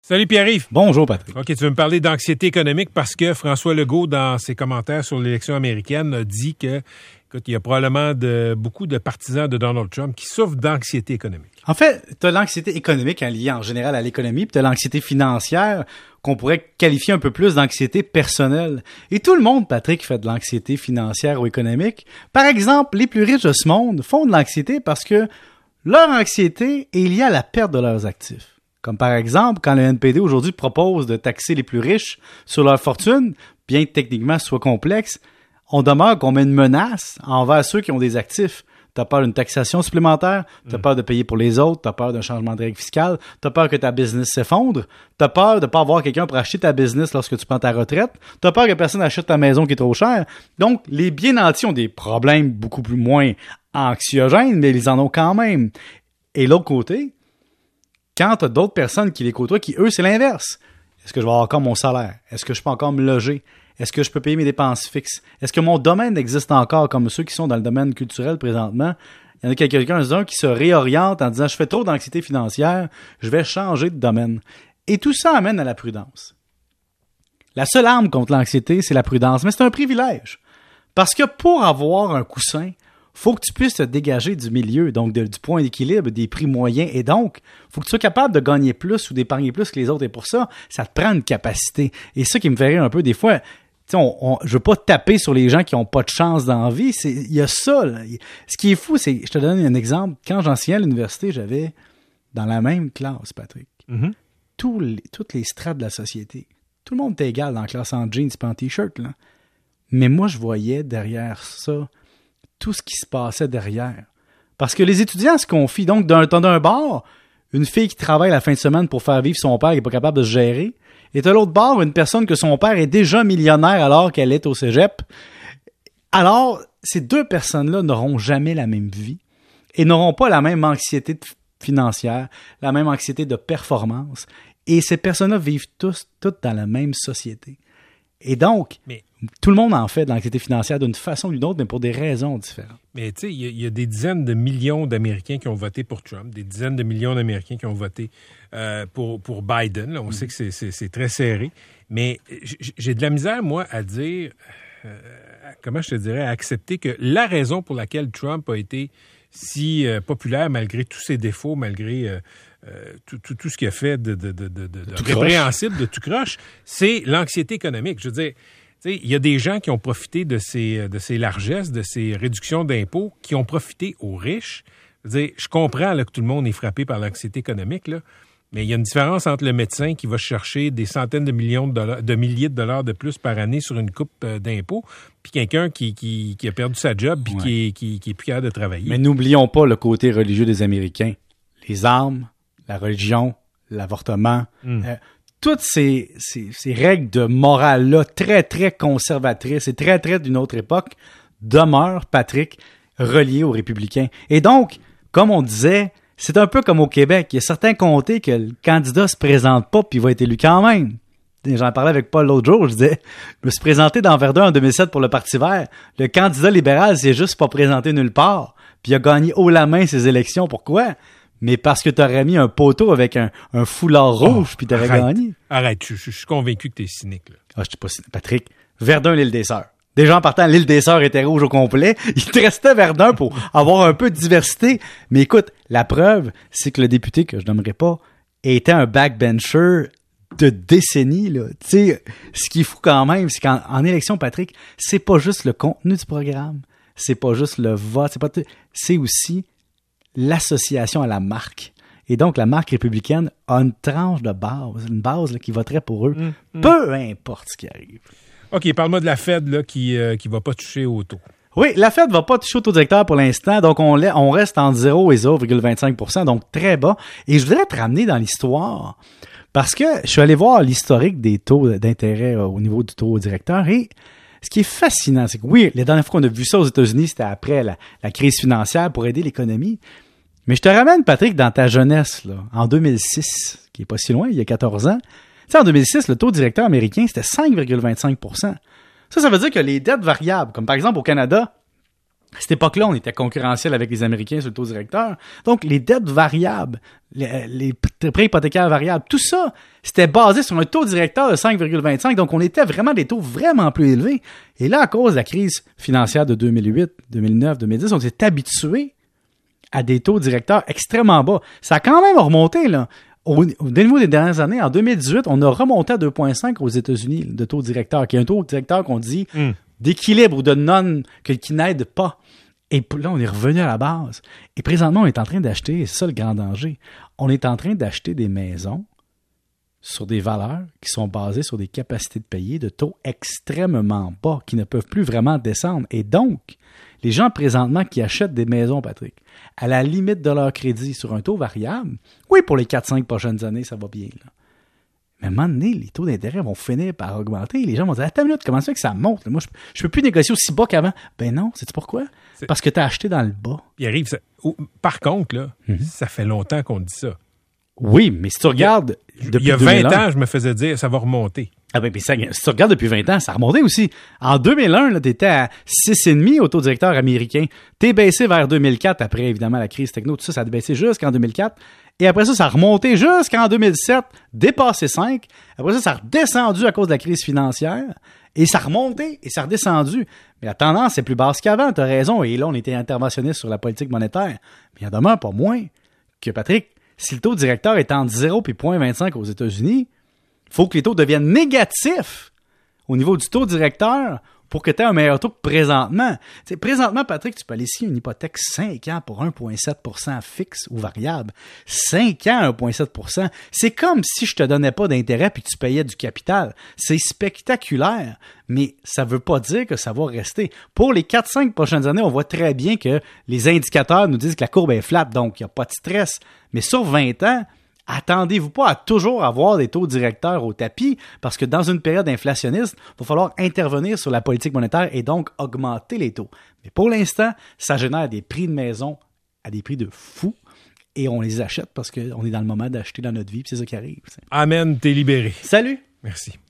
Salut Pierre-Yves. Bonjour Patrick. OK, tu veux me parler d'anxiété économique parce que François Legault, dans ses commentaires sur l'élection américaine, a dit que, écoute, il y a probablement beaucoup de partisans de Donald Trump qui souffrent d'anxiété économique. En fait, tu as l'anxiété économique liée en général à l'économie, puis tu as l'anxiété financière qu'on pourrait qualifier un peu plus d'anxiété personnelle. Et tout le monde, Patrick, fait de l'anxiété financière ou économique. Par exemple, les plus riches de ce monde font de l'anxiété parce que leur anxiété est liée à la perte de leurs actifs. Comme par exemple, quand le NPD aujourd'hui propose de taxer les plus riches sur leur fortune, bien que techniquement ce soit complexe, on demeure qu'on met une menace envers ceux qui ont des actifs. T'as peur d'une taxation supplémentaire, t'as peur de payer pour les autres, t'as peur d'un changement de règle fiscale, t'as peur que ta business s'effondre, t'as peur de pas avoir quelqu'un pour acheter ta business lorsque tu prends ta retraite, t'as peur que personne achète ta maison qui est trop chère. Donc, les bien nantis ont des problèmes beaucoup plus moins anxiogènes, mais ils en ont quand même. Et l'autre côté, quand tu as d'autres personnes qui les côtoient, qui, eux, c'est l'inverse. Est-ce que je vais avoir encore mon salaire? Est-ce que je peux encore me loger? Est-ce que je peux payer mes dépenses fixes? Est-ce que mon domaine existe encore comme ceux qui sont dans le domaine culturel présentement? Il y en a quelqu'un qui se réoriente en disant « Je fais trop d'anxiété financière, je vais changer de domaine. » Et tout ça amène à la prudence. La seule arme contre l'anxiété, c'est la prudence, mais c'est un privilège. Parce que pour avoir un coussin, faut que tu puisses te dégager du milieu, donc du point d'équilibre, des prix moyens, et donc, faut que tu sois capable de gagner plus ou d'épargner plus que les autres, et pour ça, ça te prend une capacité. Et ça qui me fait rire un peu, des fois, je veux pas taper sur les gens qui ont pas de chance dans la vie, il y a ça, là. Ce qui est fou, c'est, je te donne un exemple, quand j'enseignais à l'université, j'avais, dans la même classe, Patrick, toutes les strates de la société, tout le monde était égal dans la classe en jeans et en t-shirt, là. Mais moi, je voyais derrière ça, tout ce qui se passait derrière. Parce que les étudiants se confient. Donc, d'un bar, une fille qui travaille la fin de semaine pour faire vivre son père qui n'est pas capable de se gérer. Et de l'autre bord, une personne que son père est déjà millionnaire alors qu'elle est au cégep. Alors, ces deux personnes-là n'auront jamais la même vie et n'auront pas la même anxiété financière, la même anxiété de performance. Et ces personnes-là vivent toutes dans la même société. Et donc, tout le monde en fait de l'anxiété financière d'une façon ou d'une autre, mais pour des raisons différentes. Mais tu sais, il y a des dizaines de millions d'Américains qui ont voté pour Trump, des dizaines de millions d'Américains qui ont voté pour Biden. Là, on sait que c'est très serré. Mais j'ai de la misère, moi, à dire, comment je te dirais, à accepter que la raison pour laquelle Trump a été si populaire, malgré tous ses défauts, malgré tout ce qu'il a fait de répréhensible, de tout croche, c'est l'anxiété économique. Je veux dire, il y a des gens qui ont profité de ces largesses, de ces réductions d'impôts, qui ont profité aux riches. Je veux dire, je comprends là, que tout le monde est frappé par l'anxiété économique, là, mais il y a une différence entre le médecin qui va chercher des centaines de millions de milliers de dollars de plus par année sur une coupe d'impôts, puis quelqu'un qui a perdu sa job puis qui est plus capable de travailler. Mais n'oublions pas le côté religieux des Américains. Les armes, la religion, l'avortement, toutes ces règles de morale-là, très, très conservatrices et très, très d'une autre époque, demeurent, Patrick, reliées aux républicains. Et donc, comme on disait, c'est un peu comme au Québec. Il y a certains comtés que le candidat se présente pas puis il va être élu quand même. J'en parlais avec Paul l'autre jour, je disais, je me suis présenté dans Verdun en 2007 pour le Parti vert. Le candidat libéral s'est juste pas présenté nulle part, puis il a gagné haut la main ses élections. Pourquoi? Mais parce que t'aurais mis un poteau avec un foulard rouge, puis t'aurais gagné. Arrête, je suis convaincu que t'es cynique, là. Ah, je suis pas cynique. Patrick, Verdun, l'île des Sœurs. Déjà en partant, l'île des Sœurs était rouge au complet. Il te restait Verdun pour avoir un peu de diversité. Mais écoute, la preuve, c'est que le député, que je nommerai pas, était un backbencher de décennies, là. Tu sais, ce qui est fou quand même, c'est qu'en élection, Patrick, c'est pas juste le contenu du programme, c'est pas juste le vote, c'est aussi l'association à la marque. Et donc, la marque républicaine a une tranche de base, une base là, qui voterait pour eux, peu importe ce qui arrive. OK, parle-moi de la Fed là, qui va pas toucher au taux. Oui, la Fed va pas toucher au taux directeur pour l'instant, donc on reste entre 0 et 0,25%, donc très bas. Et je voudrais te ramener dans l'histoire, parce que je suis allé voir l'historique des taux d'intérêt au niveau du taux directeur, et ce qui est fascinant, c'est que oui, la dernière fois qu'on a vu ça aux États-Unis, c'était après la crise financière pour aider l'économie. Mais je te ramène, Patrick, dans ta jeunesse, là, en 2006, qui est pas si loin, il y a 14 ans. Tu sais, en 2006, le taux directeur américain, c'était 5,25%. Ça veut dire que les dettes variables, comme par exemple au Canada, À cette époque-là, on était concurrentiel avec les Américains sur le taux directeur. Donc, les dettes variables, les prêts hypothécaires variables, tout ça, c'était basé sur un taux directeur de 5,25. Donc, on était vraiment des taux vraiment plus élevés. Et là, à cause de la crise financière de 2008, 2009, 2010, on s'est habitué à des taux directeurs extrêmement bas. Ça a quand même remonté, là. Au niveau des dernières années, en 2018, on a remonté à 2,5 aux États-Unis de taux directeur, qui est un taux directeur qu'on dit d'équilibre ou de qui n'aide pas. Et là, on est revenu à la base. Et présentement, on est en train d'acheter, et c'est ça le grand danger, on est en train d'acheter des maisons sur des valeurs qui sont basées sur des capacités de payer de taux extrêmement bas, qui ne peuvent plus vraiment descendre. Et donc, les gens présentement qui achètent des maisons, Patrick, à la limite de leur crédit sur un taux variable, oui, pour les 4-5 prochaines années, ça va bien, là. Mais à un moment donné, les taux d'intérêt vont finir par augmenter. Les gens vont dire, attends une minute, comment ça fait que ça monte? Moi, je peux plus négocier aussi bas qu'avant. Ben non, sais-tu pourquoi? Parce que tu as acheté dans le bas. Il arrive, par contre, là, ça fait longtemps qu'on dit ça. Oui, mais si tu regardes depuis il y a 2001, 20 ans, je me faisais dire, ça va remonter. Ah ben, si tu regardes depuis 20 ans, ça a remonté aussi. En 2001, tu étais à 6,5 au taux directeur américain. T'es baissé vers 2004, après évidemment la crise techno, tout ça, ça a baissé jusqu'en 2004. Et après ça, ça a remonté jusqu'en 2017, dépassé 5. Après ça, ça a redescendu à cause de la crise financière. Et ça a remonté et ça a redescendu. Mais la tendance est plus basse qu'avant, tu as raison. Et là, on était interventionniste sur la politique monétaire. Mais il en demeure pas moins que, Patrick, si le taux directeur est entre 0 et 0,25 aux États-Unis, il faut que les taux deviennent négatifs au niveau du taux directeur pour que tu aies un meilleur taux que présentement. T'sais, présentement, Patrick, tu peux aller ici une hypothèque 5 ans pour 1,7% fixe ou variable. 5 ans, 1,7%. C'est comme si je te donnais pas d'intérêt puis que tu payais du capital. C'est spectaculaire, mais ça veut pas dire que ça va rester. Pour les 4-5 prochaines années, on voit très bien que les indicateurs nous disent que la courbe est flat, donc il n'y a pas de stress. Mais sur 20 ans, attendez-vous pas à toujours avoir des taux directeurs au tapis parce que dans une période inflationniste, il va falloir intervenir sur la politique monétaire et donc augmenter les taux. Mais pour l'instant, ça génère des prix de maison à des prix de fou et on les achète parce qu'on est dans le moment d'acheter dans notre vie puis c'est ça qui arrive. Amen, t'es libéré. Salut! Merci.